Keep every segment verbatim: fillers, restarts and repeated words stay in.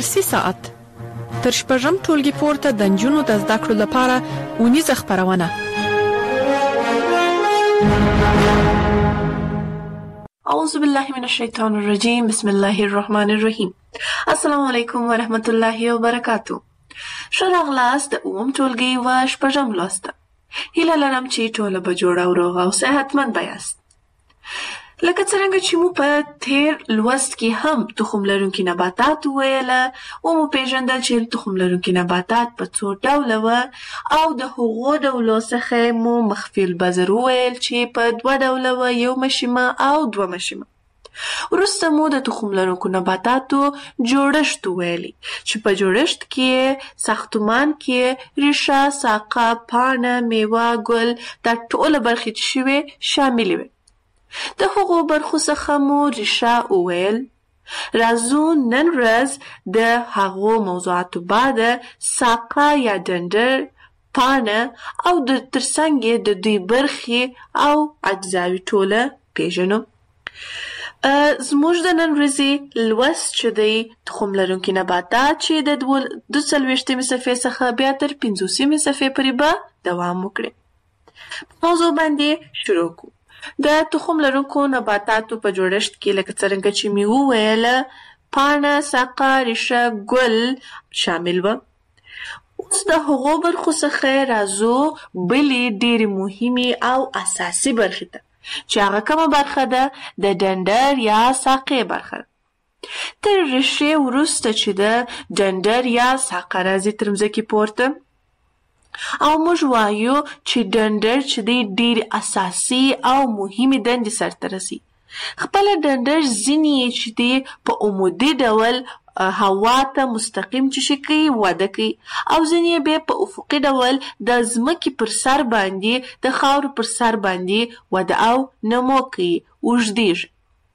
درسي ساعت تر شپږم ټولګي پورته د نجونو د زده کړو لپاره اونیزه خپرونه. اعوذ بالله من الشیطان الرجیم. بسم الله الرحمن الرحیم. السلام علیکم ورحمت الله وبرکاتو. ښه راغلاست د اووم ټولګي و شپږم لوست. هیله لرم چې ټوله به جوړه او روغه او صحتمند به یاست. لکه څرنګه چې مو په تیر لوست کې هم تخم لرونکي نباتات وویله او مو پیژندل چې تخم لرونکي نباتات په څو ډوله وه او د هغو ډولو څخه مو مخفي البذر وویل چې په دوه ډوله وه، یو مشیمه او دوه مشیمه. وروسته مو د تخم لرونکو نباتاتو جوړښت وویلي چې په جوړښت کې ساختمان کې ریښه، ساقه، پاڼه، میوه، ګل دا ټوله برخې چې شوې شاملې وې. د هغو برخو څخه مو ریښه وویل. راځو نن ورځ د هغو موضوعاتو بعد ساقه یا ډنډر، پاڼه او د ترڅنګ یې د دوی برخې او اجزاوې ټوله پیژنو. زموږ د نن ورځې لوست چې دی تخم لرونکي نباتات چې د دوه څلوېښتمې صفحې څخه بیا تر پنځوسمې صفحې پورې به دوام وکړي. موضوع باندې شروع کوو. د تخم لرونکو نباتاتو په جوړښت کې لکه څرنګه چې مې وویله پاڼه، ساقه، ریښه، ګل شامل وه. اوس د هغو برخو څخه راځو بلې ډېرې مهمې او اساسي برخې ته چې هغه کومه برخه ده؟ د ډنډر یا ساقې برخه. تر ریښې وروسته چې ده ډنډر یا ساقه راځي تر مځکې پورته او موږ وایو چې ډنډر چې دی ډېر اساسي او مهمې دندې سرته رسي. خپله ډنډر ځینې یې چې دی په عمودي ډول هوا ته مستقیم چې شي کوي وده کوي او ځینې یې بیا په افقي ډول د ځمکې پر سر باندې د خاورو پر سر باندې وده او نمو کوي، اوږدېږي.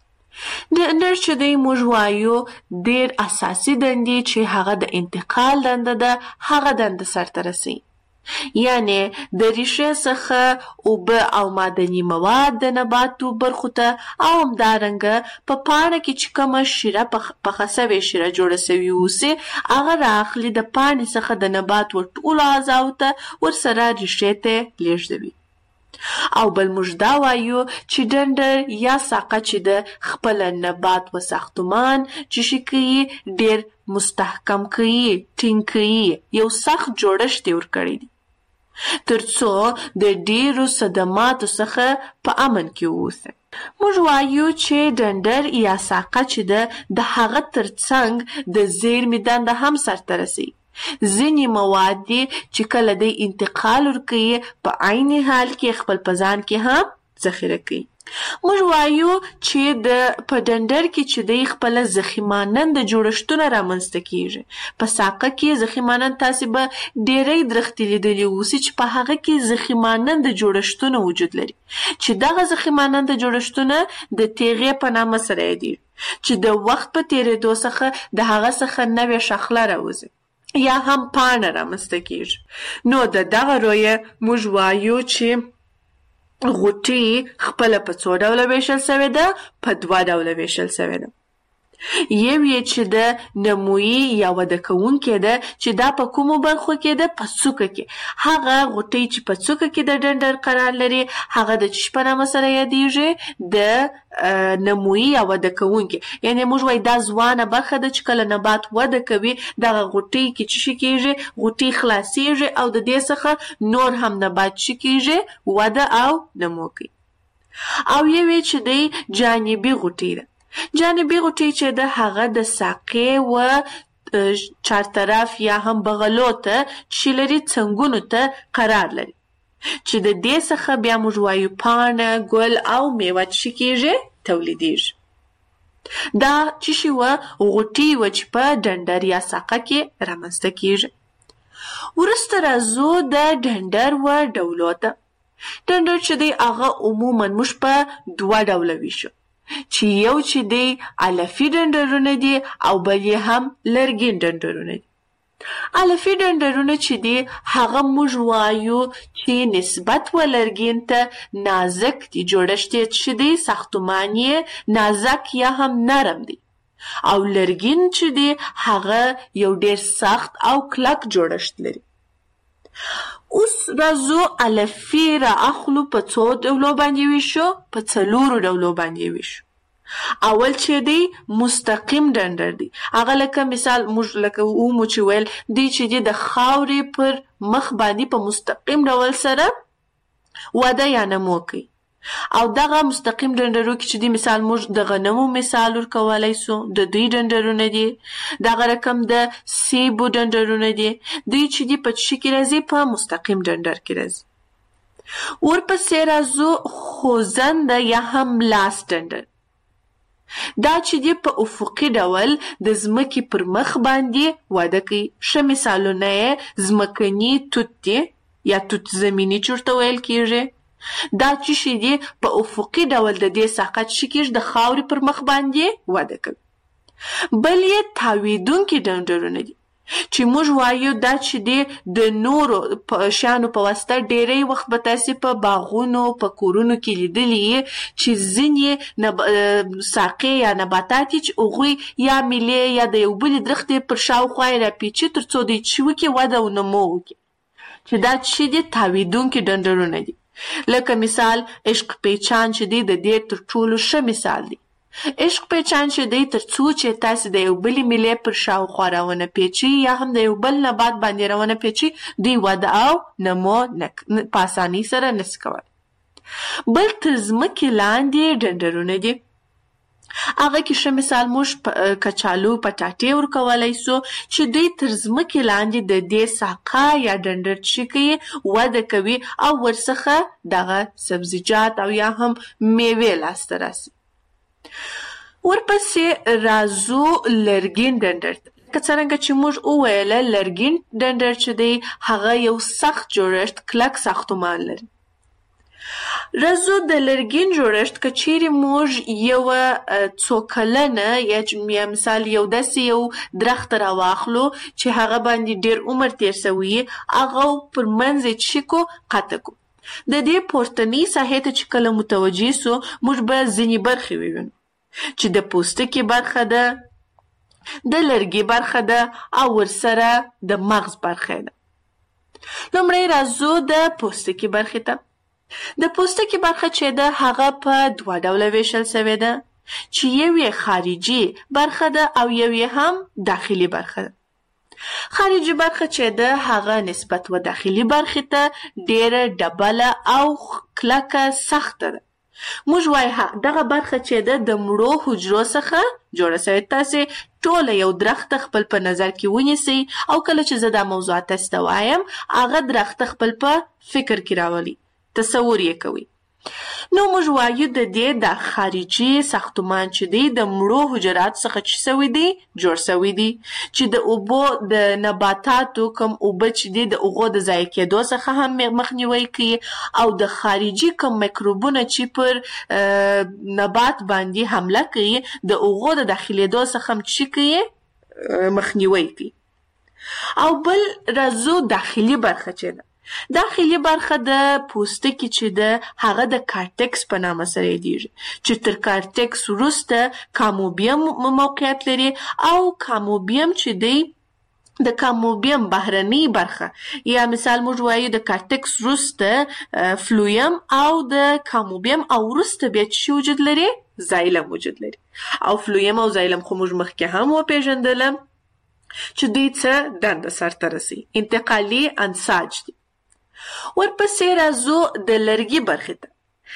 ډنډر چې دی موږ وایو ډېر اساسي دندې چې هغه د انتقال دنده ده هغه دنده سرته رسي. یعنی د ریښې څخه اوبه او معدني مواد د نباتو برخو ته او همدارنګه په پاڼه کې چې کومه شیره پخه سوې شیره جوړه سوې اوسي هغه رااخلي د پاڼې څخه د نبات ور ټولو اعضاو ته ورسره ریښې ته لیږدوي. او بل موږ دا وایو چې ډنډر یا ساقه چې د خپله نبات و ساختمان چې شي کوي ډېر مستحکم کوي، ټینګ کوي، یو سخت جوړښت یې ورکړی دی تر څو د ډېرو صدماتو څخه په امن کې واوسي. موږ وایو چې ډنډر یا ساقه چې ده د هغه ترڅنګ د زیرمې دنده هم سرته رسي. ځینې مواد دي چې کله دی انتقال ورکوي په عین حال کې خپل په ځان کې هم ذخیره کوي. موږ وایو چې د په ډنډر کې چې دی خپله ضخیماننده جوړښتونه رامنځته کیږي. په ساقه کې ضخیمانند تاسې به ډېری درختې لیدلي اوسي چې په هغه کې ضخیماننده جوړښتونه وجود لري چې دغه ضخیماننده جوړښتونه د تیغې په نامه سره یادېږي چې د وخت په تېرېدو څخه د هغه څخه نوې شاخله راوځي یا هم پاڼه رامنځته کیږي. نو د دغه رویه موږ وایو چې غوټې خپله په څو ډوله ویشل سوې ده؟ په دوه ډوله ویشل سوې ده. یو یې چې د نمویي یا وده کوونکې ده چې دا په کومو برخو کې ده؟ په څوکه کې. هغه غوټۍ چې په څوکه کې د ډنډر قرار لري هغه د چی په نامه سره یادېږي؟ د نمویي یا وده کوونکې. یعنې موږ وایو دا ځوانه برخه ده چې کله نبات وده کوي دغه غوټۍ کې چې شي کېږي غوټۍ خلاصېږي او د دې څخه نور هم نبات چې کېږي وده او نمو کوي. او یو یې چې دی جانبي غوټۍ ده. جانبي غوټۍ چې ده هغه د ساقې و چارطرف یا هم بغلو ته چې لري څنګونو ته قرار لري چې د دې څخه بیا موږ وایو پاڼه، ګل او میوه چې کېږي تولیدېږي. دا چې شي وه غوټۍ وه چې په ډنډر یا ساقه کې رامنځته کېږي. وروسته راځو د ډنډر و ډولو ته. ډنډر چې دی هغه عموما موږ په دوه ډوله ویشو چې یو چې دی علفي ډنډرونه دي او بل یې هم لرګین ډنډرونه دي. علفي ډنډرونه چې دي هغه موږ وایو چې نسبت و لرګین ته نازک دي، جوړښت یې چې دی ساختمان یې نازک یا هم نرم دی. او لرګین چې دی هغه یو ډیر سخت او کلک جوړښت لري. اوس راځو الفي را اخلو په څو ډولو باندې ویشو، په څلورو ډولو باندې ویشو. اول چې دی مستقیم ډنډر دی، هغه لکه مثال موږ لکه ومو چې ویل دی چې دی د خاورې پر مخ باندې په مستقیم ډول سره وده یا نمو کوي. او دغه مستقیم ډنډرو کې چې دی مثال موږ د غنمو مثال ورکولی سو، د دوی ډنډرونه دي. دغه رقم د سیبو ډنډرونه دي، دوی چې دی په څه کې راځي؟ په مستقیم ډنډر کې راځي. ورپسې راځو خوځنده یا هم لاس ډنډر. دا چې دی په افقي ډول د ځمکې پر مخ باندې وده کوي. ښه مثالونه یې ځمکني توت دی یا توت زمیني چې ورته ویل کیږي. دا چې شي دی په افقي ډول د دې ساقه چې کیږي د خاورې پر مخ باندې وده کوي. بل یې تاویدونکي ډنډرونه دي چې موږ وایو دا چې دی د نورو شیانو په واسطه ډیری وخت به تاسې په باغونو په کورونو کې لیدلي چې ځینې ساقې یا نباتات چې هغوی یا میلې یا د یو بلې درختې پر شاوخوا یې راپیچي تر څو دوی چې وکړي وده او نمو وکړي، چې دا چې دی تاویدونکي ډنډرونه دي. لکه مثال عشق پیچان چې دی د دې تر ټولو ښه مثال دی. عشق پیچان چې دی تر څو چې تاسې د یو بلې میلې پر شاوخوا راونه پیچي یا هم د یو بل نبات باندې راونه پیچي، دوی وده او نمو په اسانۍ سره نشي کولی. بل تر ځمکې لاندې ډنډرونه دي، هغه کې ښه مثال موږ کچالو پټاټې ورکولی سو چې دوی تر ځمکې لاندې د دې ساقه یا ډنډر چې کوي وده کوي او ورڅخه دغه سبزیجات او یا هم میوې لاسته راسي. ورپسې راځو لرګین ډنډر ته. که څرنګه چې موږ وویله لرګین ډنډر چې دی هغه یو سخت جوړښت کلک ساختمان لري. راځو د لرګین جوړښت که چیرې موږ یوه څو کلنه یا مثال یو داسې یو درخت راواخلو چې هغه باندې ډیر عمر تیر سوی هغه پر منځ یې څه کو قطع کو. د دې پورتنۍ ساحې ته چې کله متوجه سو موږ به ځینې برخې ووینو چې د پوستکي برخه ده، د لرګي برخه ده او ورسره د مغز برخه ده. لومړی راځو د پوستکي برخې ته. د پوستکي برخه چې ده هغه په دوه ډوله ویشل سوې ده چې یو یې خارجي برخه ده او یو یې هم داخلي برخه ده. خارجي برخه چې ده هغه نسبت و داخلي برخې ته ډیره ډبله او کلکه سخته ده. موږ وایو دغه برخه چې ده د مړو حجرو څخه جوړه سوې. تاسې ټوله یو درخت خپل په نظر کې ونیسئ او کله چې زه دا موضوعات تاسې ته وایم هغه درخت خپل په فکر کې راولي، تصور یې کوي. نو موږ وایو د دې د خارجي ساختمان چې دی د مړو حجرات څخه چې سوی دی جوړ سوی دی چې د اوبو د نباتاتو کم اوبه چې دی د هغو د ضایع کېدو څخه هم مخنیوی کوي او د خارجي کم میکروبونه چې پر نبات باندې حمله کوي د هغو د داخلېدو څخه هم چې کوي مخنیوی کوي. او بل راځو داخلي برخه چې ده. داخلي برخه د پوستکي چې ده هغه د کارټکس په نامه سره یادیږي چې تر کارټکس وروسته کاموبیم موقعیت لري او کاموبیم چې دی د کاموبیم بهرنۍ برخه یا مثال موږ وایو د کارټکس وروسته فلویم او د کاموبیم او وروسته بیا چې وجود لري زایلم وجود لري. او فلویم او زایلم خو موږ مخکې هم وپېژندله چې دوی څه دنده سرته رسوي، انتقالي انساج دي. ورپسې راځو د لرګي برخې ته.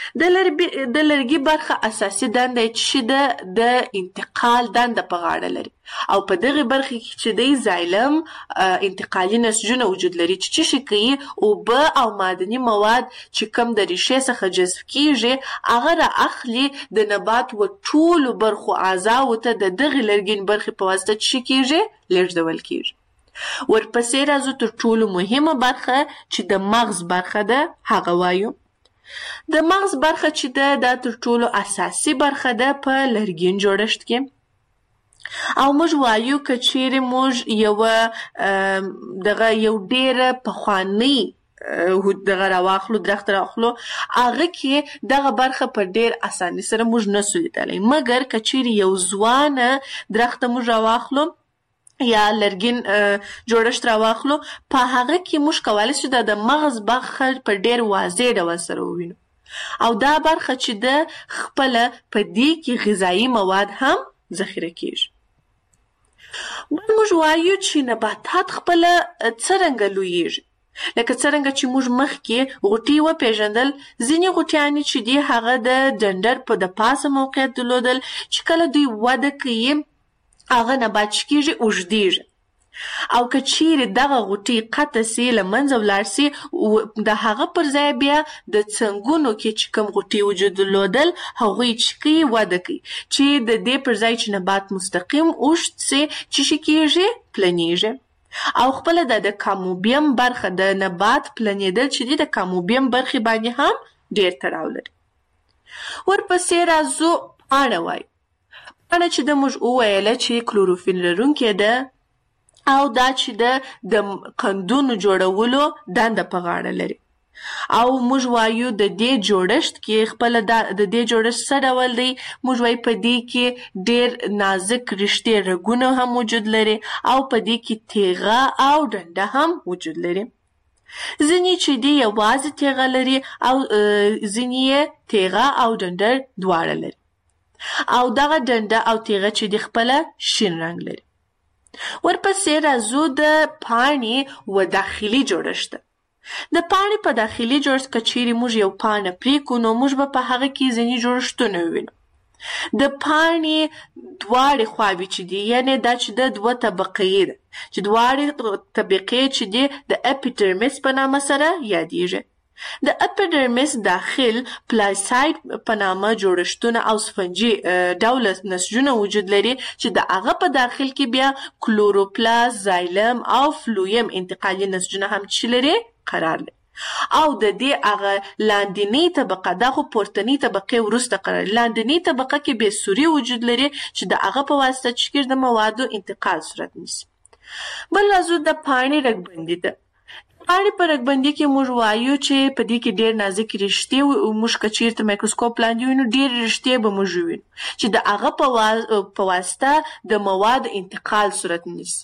د لرګي برخه اساسي دنده چې ده د انتقال دنده په غاړه لري او په دغه برخه کې چې دی زایلم انتقالي نسجونه وجود لري چې څه شي کوي اوبه او معدني مواد چې کم د ریښې څخه جذب کیږي هغه را اخلي د نبات و ټولو برخو اعضاو ته د دغه لرګین برخې په واسطه څه کیږي لیږدول کیږي. ورپسې راځو تر ټولو مهمه برخه چې د مغز برخه ده هغه وایو. د مغز برخه چې ده دا تر ټولو اساسي برخه ده په لرګین جوړښت کې او موږ وایو که چیرې موږ یوه دغه یو ډیره پخوانۍ دغه راواخلو درخت راواخلو هغه کې دغه برخه په ډیر اساني سره موږ نسو لیدلی، مګر که چیرې یو ځوانه درخت موږ راواخلو یا لرګین جوړښت راواخلو په هغه کې موږ کولی شو د مغز برخه په ډیر واضح ډول سره ووینو او دا برخه چې ده خپله په دې کې غذایي مواد هم ذخیره کیږي. بل موږ وایو چې نباتات خپله څرنګه لویږي، لکه څرنګه چې موږ مخکې غوټۍ وپېژندل، ځینې غوټیانې چې دي هغه د ډنډر په د پاسه موقعیت درلودل چې کله دوی وده کوي هغه نبات چې کېږي اوږدېږي او که چیرې دغه غوټۍ قطع سي له منځه ولاړ سي د هغه پر ځای بیا د څنګونو کې چې کوم غوټۍ وجود درلودل هغوی چې کوي وده کوي چې د دې پر ځای چې نبات مستقیم اوږد سي چې شي کېږي پلنېږي او خپله د کاموبیم برخه د نبات پلنېدل چې دي د کاموبیم برخې باندې هم ډېر تړاو لري. ورپسې راځو پاڼه وایو. پاڼه چې د موږ وویله چې کلوروفیل لرونکې ده او دا چې د قندونو جوړولو دنده په غاړه لري او موږ وایو د دې جوړښت کې خپله د دې جوړښت څه ډول دی، موږ وایو په دې کې ډېر نازک رښتې رګونه هم وجود لري او په دې کې تیغه او ډنډه هم وجود لري. ځینې چې دي یوازې تیغه لري او ځینې یې تیغه او ډنډه دواړه لري او دغه ډنډه او تیغه چې دي خپله شین رنګ لري. ورپسې راځو د پاڼې و داخلي جوړښت. د پاڼې په داخلي جوړښت که چیرې موږ یو پاڼه پرېکړو نو موږ به په هغه کې ځینې جوړښتونه ووینو. د پاڼې دواړې خواوې چې دي یعنې دا چې د دوه طبقې ده چې دواړې طبقې چې دي د اپیډرمیس په نامه سره یادیږي. د اپیډرمیس داخل پلاساید په نامه جوړښتونه او سفنجي ډوله نسجونه وجود لري چې د هغه په داخل کې بیا کلوروپلاست، زایلم او فلویم انتقالي نسجونه هم چې لري قرار لري او د دې هغه لاندنۍ طبقه دا خو پورتنۍ طبقې وروسته قرار لري. لاندنۍ طبقه کې بې سوري وجود لري چې د هغه په واسطه چې د موادو انتقال صورت نیسي. بل راځو د پاڼې رګبندي ده. پاڼې په رګبندي کې موږ وایو چې په دې کې ډېر نازک رشتې موږ که چېرته مایکروسکوپ لاندې وینو ډېر رشتې به موږ وینو چې د هغه په واسطه د موادو انتقال صورت نیسي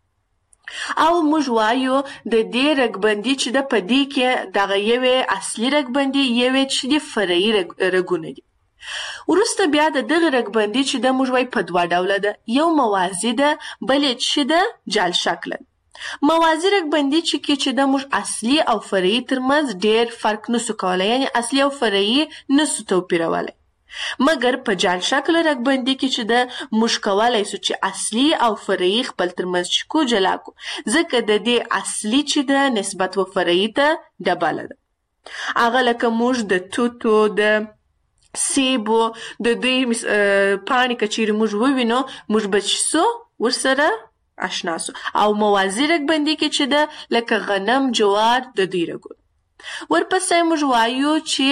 او موږ وایو د دې رګبندي چې د په دې کې دغه یوې اصلي رګبندي یوې چې د فرعي رګونه دي. وروسته بیا د دغه رګبندي چې د موږ وایو په دوه ډوله ده، یو موازي ده بل یې چې د جال شکله. موازي رګبندي چې کې چې د موږ اصلي او فرعي ترمنځ ډېر فرق نسو کولی، یعنې اصلي او فرعي نسو توپیرولی، مګر په جال شکله رګبندي کې چې د موږ کولی سو چې اصلي او فرعي خپل ترمنځ چې کو جلا کو ځکه د دې اصلي چې ده نسبت و فرعي ته ډبله ده. هغه لکه موږ د توتو د سیبو د دوی پاڼې که چیرې موږ ووینو موږ به چې سو ورسره آشنا سو او موازي رګبندي کې چې ده لکه غنم، جوار د دوی رګونه. ورپسې موږ وایو چې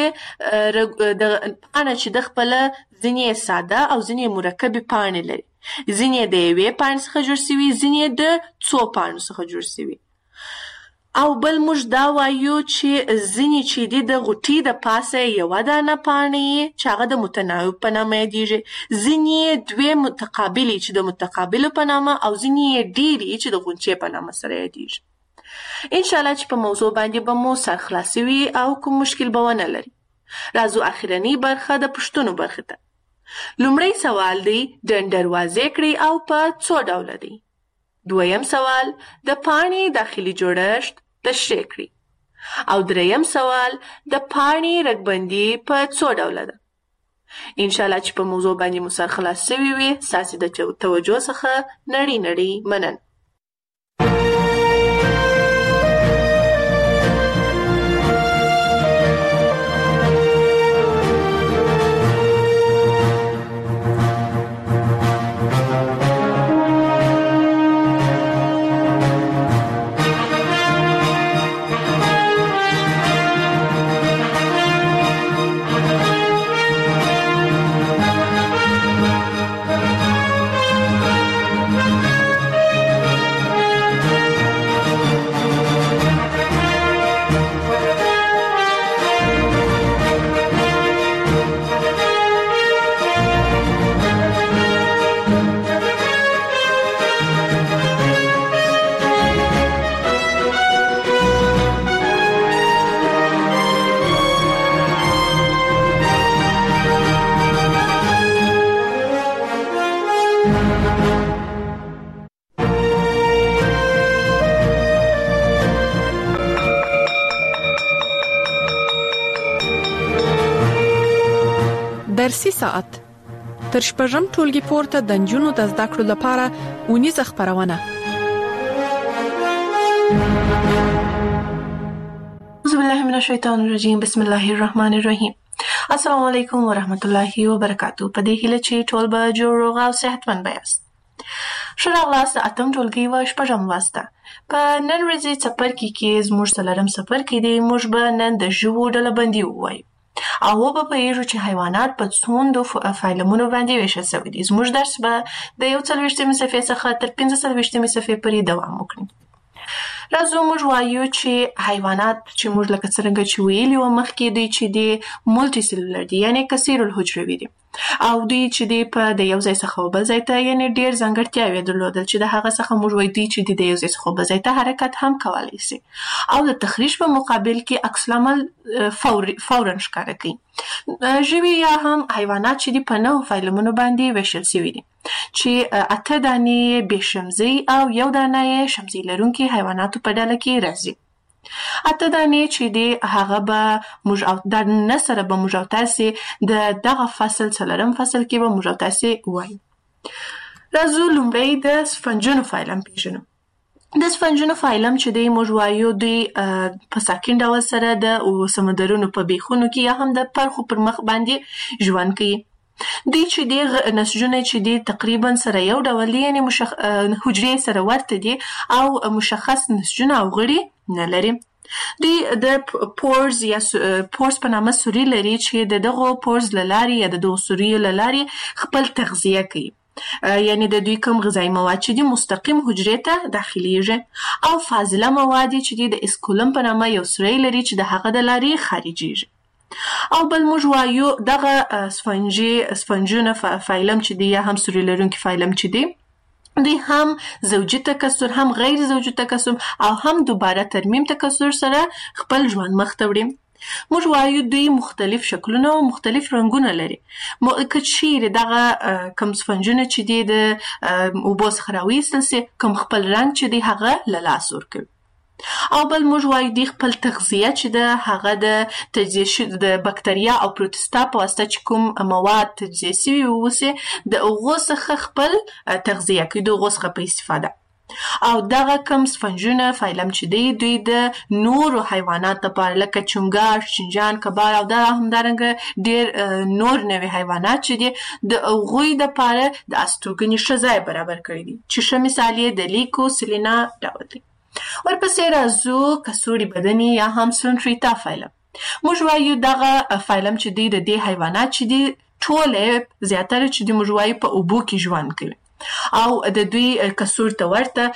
پاڼه چې د خپله ځینې ساده او ځینې مرکبې پاڼې لري، ځینې د یوې پاڼې څخه جوړ سوي، ځینې د څو پاڼو څخه جوړ سوي. او بل موږ دا وایو چې ځینې چې دي د غوټۍ د پاسه یوه دانه پاڼې چې هغه د متناوب په نامه یادیږي، ځینې دوې متقابلې چې د متقابلو په نامه او ځینې ډېرې چې د غونچې په نامه سره یادیږي. انشاءالله چې په موضوع باندې به مو سر خلاص وي او کوم مشکل به ونه لري. راځو اخرنۍ برخه د پوښتنو برخې ته. لومړی سوال دی ډنډر واضح کړئ او په څو ډوله دی. دویم سوال د پاڼې داخلي جوړښت تشریح کړئ او دریم سوال د پاڼې رګبندي په څو ډوله ده. انشاءالله چې په موضوع باندې مو سر خلاص شوي وي. ستاسې د توجه څخه نړۍ نړۍ مننه. درسي ساعت تر شپږم ټولګي پورته د نجونو د زده کړو لپاره اونیزه خپرونه. اعوذ بالله من الشیطان الرجیم. بسم الله الرحمن الرحیم. السلام علیکم ورحمت الله وبرکاتو. په دې هیله چې ټول به جوړ روغ او صحتمند یاست. ښه راغلاست د اتم ټولګي و شپږم لوست ته. په نن ورځې څپرکي کې زموږ څلورم څپرکی دی. موږ به نن د ژوو ډلبندي ووایو او وبه پوهېږو چې حیوانات په څومره فایلمونو باندې ویشل شوي دي. زموږ درس به د یو څلوېښتمې صفحې څخه تر پنځه څلوېښتمې صفحې پورې دوام وکړي. راځو موږ وایو چې حیوانات چې موږ لکه څرنګه چې ویلي وو مخکې دوی چې دی مولټي سیلولر دي، یعنې کثیر الحجروي دي او دوی چې دی په د یو ځای څخه بل ځای ته یعنې ډېر ځانګړتیاوې درلودل چې د هغه څخه موږ وایو دوی چې دی د یو ځای څخه بل ځای ته حرکت هم کولی شي او د تخریش په مقابل کې عکس العمل فوراً ښکاره کوي. ژوي یا هم حیوانات چې دی په نهو فایلمونو باندې ویشل شوي دي چې اته دانې بې شمزۍ او یو دانه یې شمزۍ لرونکي حیواناتو په ډله کې راځي. اته دانې چې دی هغه به موږ او د نه سره به موږ او تاسې د دغه فصل څلورم فصل کې به موږ او تاسې وایو. راځو لومړی د سفنجونو فایلم پېژنو. د سفنجونو فایلم چې دی موږ وایو دوی په ساکن ډول سره د سمندرونو په بیخونو کې یا هم د پرخو پر مخ باندې ژوند کوي. دوی چې دی نسجونه چې دی تقریبا سره یو ډول دي، یعنې مشخ... حجرې سره ورته دي او مشخص نسجونه او غړي نه لري. دوی د پورز یا پورز په نامه سوري لري چې د دغو پورز له لارې یا د دغو سوریو له لارې خپل تغذیه کوي، یعنی د دوی کوم غذایي مواد چې دي مستقیم حجرې ته داخلیږي او فاضله مواد چې دي د اسکولم په نامه یو سوری لري چې د هغه د لارې خارجيږي. او بل موږ وایو دغه سفنجي سفنجونه فایلم چې دی یا هم سوري لرونکي فایلم چې دی دوی هم زوجي تکثر هم غیر زوجي تکثر او هم دوباره ترمیم تکثر سره خپل ژوند مخ ته وړي. موږ وایو دوی مختلف شکلونه او مختلف رنګونه لري. که چیرې دغه کم سفنجونه چې دی د اوبو څخه راویستل سي کوم خپل رنګ چې دی هغه له لاسه ورکوي. او بل موږ وایو دوی خپل تغذیه چې ده هغه د تجزیه د بکتریا او پروتستا په واسطه چې کوم مواد تجزیه شوي اوسي د هغو څخه خپل تغذیه کوي، د هغو څخه په استفاده. او دغه کم سفنجونه فایلم چې دی دوی د نورو حیوانات لپاره لکه چونګاښ، چینجان، کبار او دا همدارنګه ډېر نور نوي حیوانات چې دي د هغوی دپاره د استوګنې ښه ځای برابر کړی دي چې ښه مثال یې د لیکو سلینا ډول دی. ورپسې راځو کڅوړي بدني یا هم سلونټریتا فایلم. موږ وایو دغه فایلم چې دی د دې حیوانات چې دی ټولې زیاتره چې دی موږ وایو په اوبو کې ژوند کوي او د دوی کڅوړو ته ورته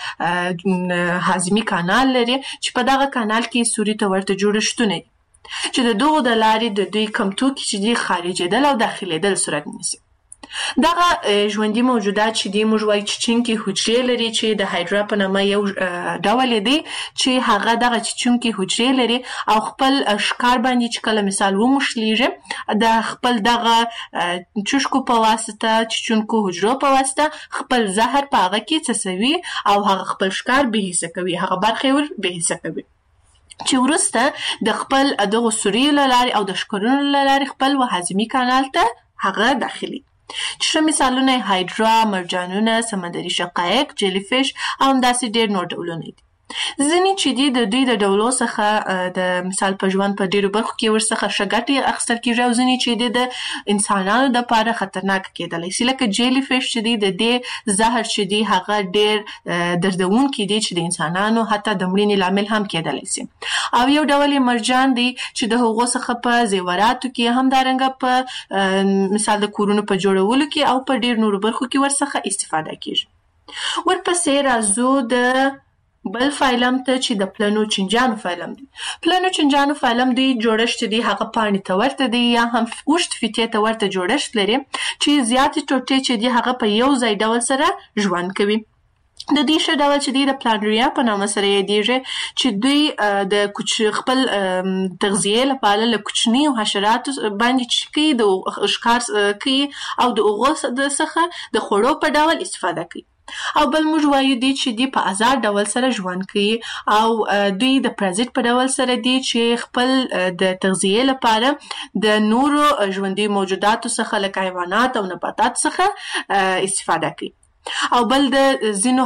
هاضمي کانال لري چې په دغه کانال کې سوري ته ورته جوړښتونه دي چې د دغو د لارې د دوی کم توکي چې دی خارجېدل او داخلېدل صورت نیسي. دغه ژوندي موجودات چې دی موږ وایو چیچونکي حجرې لري چې د هایډرا په نامه یو ډول دی چې هغه دغه چیچونکي حجرې لري او خپل ښکار باندې چې کله مثال وموښلیږي د خپل دغه چوشکو په واسطه چیچونکو حجرو په واسطه خپل زهر په هغه کې څڅوي او هغه خپل ښکار بېحسه کوي، هغه برخې ور بېحسه کوي چې وروسته د خپل دغو سوریو له لارې او د ښکرونو له لارې خپل هاضمي کانال ته هغه داخلي. چې ښه مثالونه یې هایډرا، مرجانونه، سمندري شقایق، جیلی فش او همداسې ډېر نور ډولونه دي. ځینې چې دي د دوی د ډولو څخه د مثال په ژوند په ډېرو برخو کې ورڅخه ښه ګټې اخیستل کېږي او ځینې چې دي د انسانانو دپاره خطرناکه کېدلی شي، لکه جیلی فش چې دي د دې زهر چې دي هغه ډېر دردونکي دي چې د انسانانو حتی د مړینې لامل هم کېدلی شي. او یو ډول یې مرجان دی چې د هغو څخه په زیوراتو کې همدارنګه په مثال د کورونو په جوړولو کې او په ډېر نورو برخو کې ورڅخه استفاده کېږي. ورپسې راځو د بل فایلم ته چې د پلنو چینجانو فایلم دی. پلنو چینجانو فایلم دی جوړښت دی هغه پاڼې ته ورته دی یا هم اوږد فیتې ته ورته جوړښت لري چې زیاتې ټوټې چې دی هغه په یو ځای ډول سره ژوند کوي. د دې ښه ډول چې دی د پلانریا په نامه سره یادېږي چې دوی د خپل تغذیې لپاره له کوچنیو حشراتو باندې چې کوي د ښکار کوي او د هغو څخه د خوړو په ډول استفاده کوي. او بل موږ وایو دی چې دی په آزاد ډول سره ژوند کوي او دوی د پرازیت په ډول سره دی چې خپل د تغذیه لپاره د نورو ژوندي موجوداتو څخه لکه حیوانات او نباتات څخه استفاده کوي. او بل د ځینو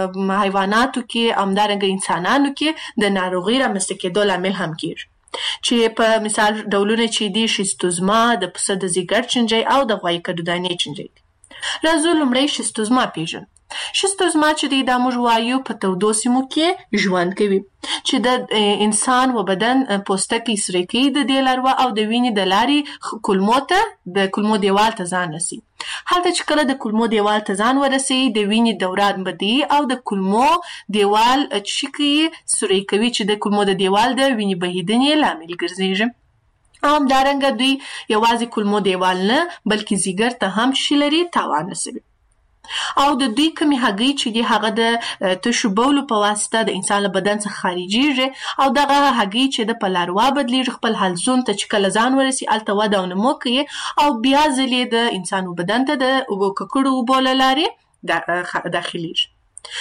حیواناتو کې همدارنګه انسانانو کې د ناروغۍ رامنځته کېدو لامل هم کېږي، چې په مثال ډولونه چې دي شیستوزما، د پسه د ځیګر چینجی او د غوایي کډودانې چینجی دي. راځو لومړی شیستوزما پیژنو. شیستوزما چې دی دا موږ وایو په تودو سیمو کې ژوند کوي، چې د انسان و بدن پوستکی سره کوي د دې لاروا او د وینې د لارې کولمو ته د کولمو دیوال ته ځان رسي. هلته چې کله د کولمو دیوال ته ځان ورسي د وینې دوران بدی او د کولمو دیوال چې کوي سوري کوي، چې د کولمو د دیوال د وینې بهیدنې لامل ګرځي. او همدارنګه دوی یوازې کولمو دیوال نه بلکې ځیګر ته هم شي لري تاوان رسوي. او د دوی کمی هګۍ چې دی هغه د تشو بولو په واسطه د انسان له بدن څخه خارجيږي او دغه هګۍ چې د په لاروا بدلیږي خپل حلزون ته چې کله ځان ورسي الته وده او نمو کوي او بیا ځلې د انسان بدن ته د اوبو ککړو اوبو له لارې داخليږي.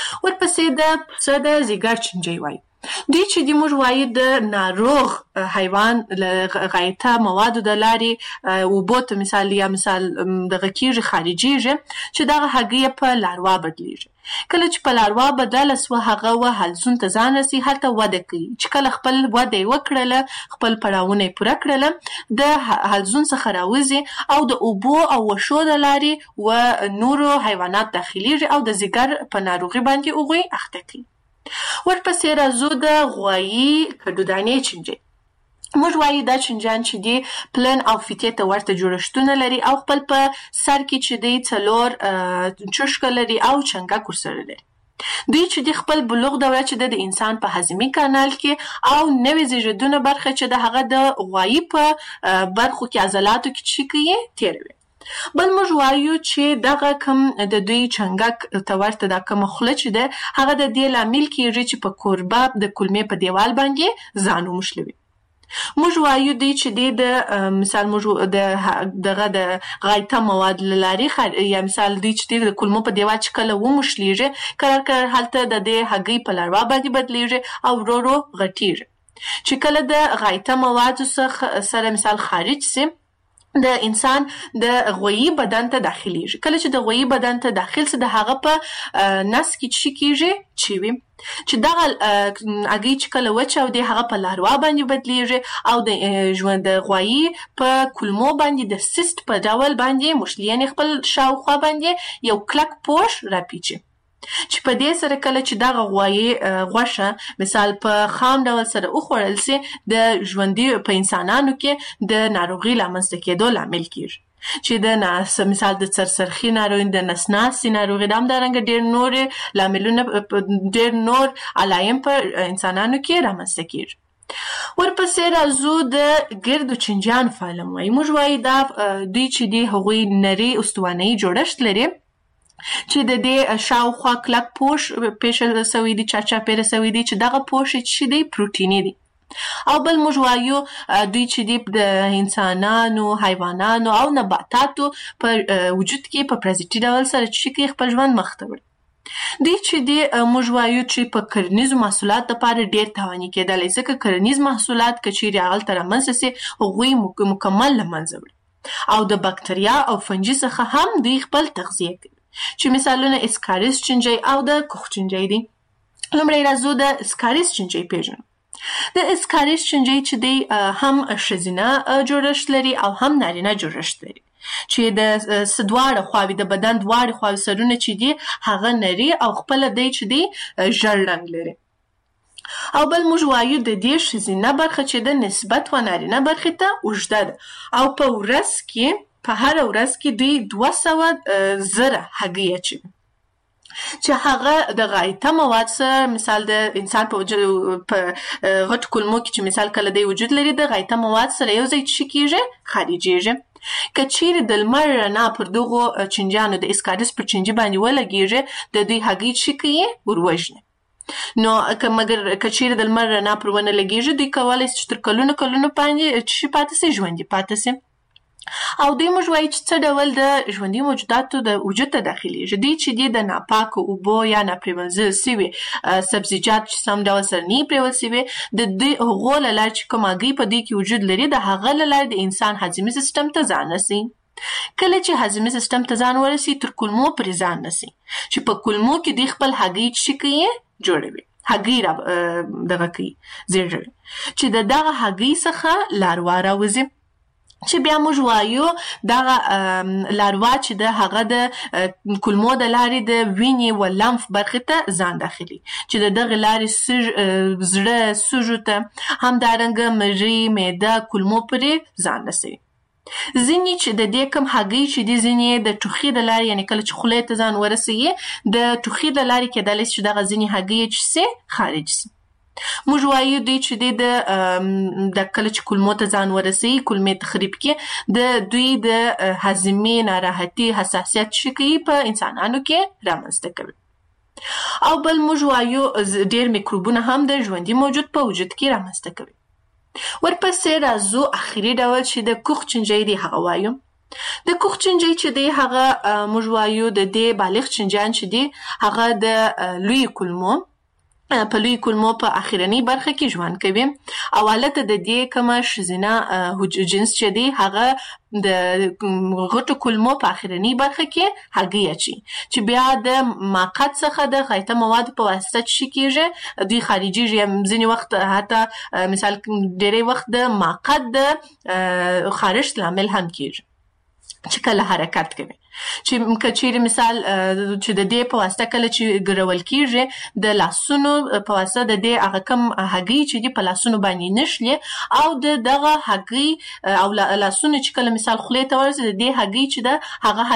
ورپسې د پسه د ځیګر چینجی وایي. دوی چې دی موږ وایو د ناروغ حیوان له غایطه موادو د لارې اوبو ته مثال یا مثال دغه کېږي خارجيږي چې دغه هګۍ په لاروا بدلیږي. کله چې په لاروا بدله سوه هغه و حلزون ته ځان رسي، هلته وده کوي، چې کله خپل وده یې وکړله خپل پړاوونه یې پوره کړله د حلزون څخه راوځي او د اوبو او وښو د لارې و نورو حیوانات داخليږي او د ځیګر په ناروغي باندې هغوی اخته کوي. ورپسې راځو د غوایي کډودانې چینجی. موږ وایو دا چینجیان چې دی پلن او فیتې ته ورته جوړښتونه لري او خپل په سر کې چې دی څلور چشکه لري او چنګک ورسره لري. دوی چې دی خپل بلوغ دوره چې د انسان په هضمي کانال کې او نوې زیږیدونه برخه چې د هغه د غوایي په برخو کې عضلاتو کې چې کوي تیروي. بل موږ وایو چې دغه کم د دوی چنګک ته ورته دا کومه خوله چې ده هغه د دې لامل کېږي چې په کوربه د کولمې په دیوال باندې ځان وموښلوي. موږ وایو دی چې دی د مثال موږ د دغه د غایطه مواد له لارې یا مثال دی چې دی د کولمو په دیوال چې کله وموښلیږي کرار کرار هلته د دې هګۍ په لاروا باندې بدلیږي او ورو ورو غټیږي، چې کله د غایطه موادو څخه سره مثال خارج سي د انسان د غوایي بدن ته داخليږي. کله چې د غوایي بدن ته داخل سي د هغه په نس کې چې کېږي چوي، چې دغه هګۍ چې کله وچاودي هغه په لاروا باندې بدلیږي او د ژوند د غوایي په کولمو باندې د سیست په ډول باندې موښلي، خپل شاوخوا باندې یو کلک پوښ راپیچي، چې په دې سره کله چې دغه غوایي غوښه مثال په خام ډول سره وخوړل سي د ژوندي په انسانانو کې د ناروغۍ لامنځته کېدو لامل کېږي، چې د ناس مثال د سرسرخي ناروغي، د نسناسي ناروغي، د همدارنګه ډېر نور لاملونه ډېر نور علایم په انسانانو کې رامنځته کېږي. ورپسې راځو د ګردو چینجیانو په اړه وایو. موږ وایو دا دوی چې دي هغوی نري استوانه‌یي جوړښت لري چې د دې شاوخوا کلک پوښ پیښه سوی دی، چاپیره سوی دی، چې دغه پوښ چې دی پروټیني دی. او بل موږ وایو دوی چې دی د انسانانو، حیوانانو او نباتاتو په وجود کې په پرازیتي ډول سره چې کوي خپل ژوند مخ ته وړي. دوی چې دی موږ وایو چې په کرنیزو محصولات لپاره ډېر تاواني کېدلی، ځکه کرنیز محصولات که چیرې هغلته رامنځته سي هغوی مکمل له منځه وړي او د بکتریا او فنجي څخه هم دوی خپل تغذیه کوي، چې مثالونه اسکاریس چینجی او د کوخ چینجی دي. لومړی راځو د اسکاریس چینجی پیژنو. د اسکاریس چینجی چې دی هم ښځینه جوړښت لري او هم نارینه جوړښت لري، چې د دواړه خواوې د بدن دواړه خواوې سرونه چې دي هغه نري او خپله دی چې دی ژړ رنګ لري. او بل موږ وایو د دې ښځینه برخه چې د نسبت و نارینه برخې ته اوږده ده او په ورځ کې په هر ورځ کې دوی دوه سوه زره هګۍ اچوي، چې هغه د غایطه مواد سره مثال د انسان په وجود په غټ کولمو کې چې مثال کله دی وجود لري د غایطه مواد سره یو ځای چې کېږي خارجېږي. که چیرې د لمر رڼا پر دغو چینجیانو د اسکاریس پر چینجي باندې ولګېږي د دوی هګۍ چې کوي وروژني. نو که مګر که چیرې د لمر رڼا پر ونه لګېږي دوی کولی شي چې تر کلونو کلونو باندې چې پاتې سي ژوندي پاتې سي. او دوی موږ وایي چې څه ډول د ژوندي موجوداتو د وجود ته داخليږي. دوی چې دي د ناپاکو اوبو یا ناپریمنځل سوي سبزیجات چې سم ډول سره نه پرېول سوي د دوی هغو له لارې چې کوم هګۍ په دوی کې وجود لري د هغه له لارې د انسان هضمي سیستم ته ځان رسي. کله چې هضمي سیستم ته ځان ورسي تر کولمو پورې ځان رسي چې په کولمو کې دوی خپل هګۍ چې کوي جوړوي هګۍ را دغه کوي زیږوي چې د دغه هګۍ څخه لاروا راوځي چې بیا موږ وایو دغه لاروا چې د هغه د کولمو د لارې د وینې و لمف برخې ته ځان داخلي چې د دغه لارې زړه سږو ته همدارنګه مرۍ معده کولمو پورې ځان رسوي. ځینې چې د دې کوم هګۍ چې دي ځینې د ټوخي د لارې یعنې کله چې خولې ته ځان ورسوي د ټوخي د لارې کېدلی چې دغه ځینې هګۍ چې سي خارج سي. موږ وایو دوی چې دوی د د کله چې کولمو ته ځان ورسوي کولمې تخریب کې د دوی د هضمي ناراحتي حساسیت چې کوي په انسانانو کې رامنځته کوي. او بل موږ وایو ډېر میکروبونه هم د ژوندي موجود په وجود کې رامنځته کوي. ورپسې راځو اخري ډول چې د کوخ چنجۍ دی هغه وایو. د کوخ چنجۍ چې دی هغه موږ وایو د دې بالغ چنجان چې دی هغه د لوی کولمو په لوی کولمو په اخرنی برخه کې ژوند کوي او حالت د دې کومه ښځینه جنس چې دی هغه د غټو کولمو په اخرنی برخه کې هګۍ اچي چې بیا د ماقات څخه د غایطه مواد په واسطه چې کېږي دوی خارجيږي. ځینې وخت حتی مثال ډېری وخت د ماقات د خارښت لامل هم کېږي چې کله حرکت کوي چې کچېرې مثال چې د دې په واسطه کله چې ګرول کېږي د لاسونو په واسطه د دې هغه کوم هګۍ چې دي په لاسونو باندې نشلي او د دغه هګۍ او لاسونو چې کله مثال خولې ته ورسي د دې هګۍ چې ده هغه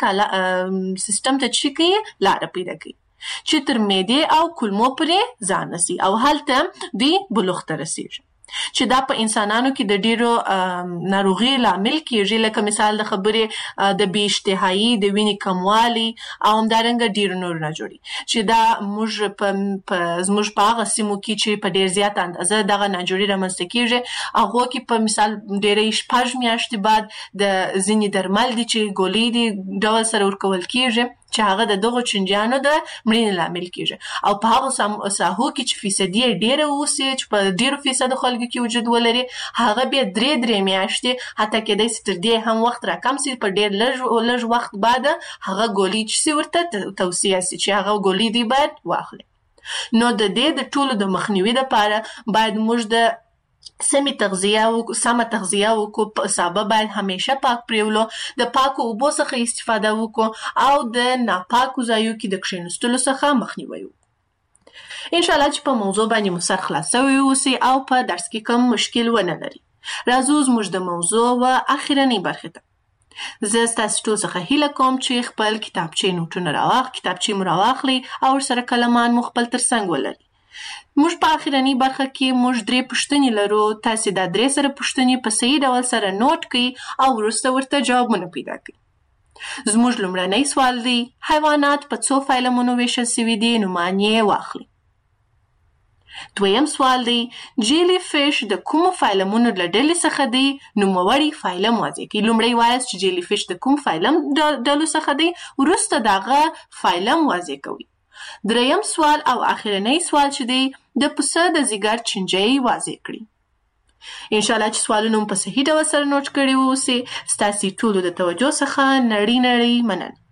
هضمي سیستم ته چې کوي لاره پیدا کوي چې تر معدې او کولمو پورې ځان رسي او هلته دوی بلوغ ته رسیږي چې دا په انسانانو کې د ډیرو ناروغي لامل کېږي لکه مثال د خبرې د بې اشتهایي د وینې کموالي او همدارنګه ډیرو نور نه جوړي چې دا موږ په زموږ په هغه سیمو کې چې په ډیر زیات اندازه دغه ناجوړي رامنځته کېږي هغو کې په مثال ډیرې شپږ میاشتې بعد د ځینې درمل دي چې ګولۍ دي ډول سره ورکول کېږي چې هغه د دغو چنجیانو د مړینې لامل کېږي او په هغو ساحو کې چې فیصدي یې ډېره اوسي چې په ډېرو فیصدو خلکو کې وجود ولري هغه بیا درې درې میاشتې حتی کېدای سي تر دې هم وخت راکم سي په ډېر لږ لږ وخت بعد هغه ګولۍ چې سي ورته توصیه سي چې هغه ګولۍ دوی باید واخلي. نو د دې د ټولو د مخنیوي لپاره باید موږ د سمې تغذیه او سمه تغذیه وکړو. سابه باید همیشه پاک پریولو د پاکو اوبو څخه استفاده وکړو او د ناپاکو ځایو کې د کښېنستلو څخه مخنیوی وکړو. انشاءالله چې په موضوع باندې مو سر خلاص شوی اوسي او په درس کې کوم مشکل ونه لري. راځو زموږ د موضوع و اخرنۍ برخې ته. زه ستاسو ټول څخه هیله کوم چې خپل کتابچې نوټونه راواخ کتابچې مو راواخلئ او ورسره کلمان مو خپل تر څنګ ولرئ. موږ په اخرنۍ برخه کې موږ درې پوښتنې لرو. تاسې دا درې سره پوښتنې په صحیح ډول سره نوٹ کړئ او وروسته ورته جوابونه پیدا کړئ. زموږ لومړنی سوال دی حیوانات په څو فایلمونو ویشل سوي دي نومان یې واخلئ. دویم سوال دی جیلی فیش د کومو فایلمونو له ډلې څخه دی نوموړی فایلم واضح کړئ. لومړی وایاست چې جیلی فیش د کوم فایلم ډلو څخه دی وروسته د هغه فایلم واضح کوئ. دریم سوال او اخرنۍ سوال چې دی د پسه د ځیګر چنجۍ واضح کړي. انشاءالله چې سوالونه مو په صحیح ډول سره نوٹ کړي واوسي. ستاسې ټولو د توجه څخه نړۍ نړۍ مننه.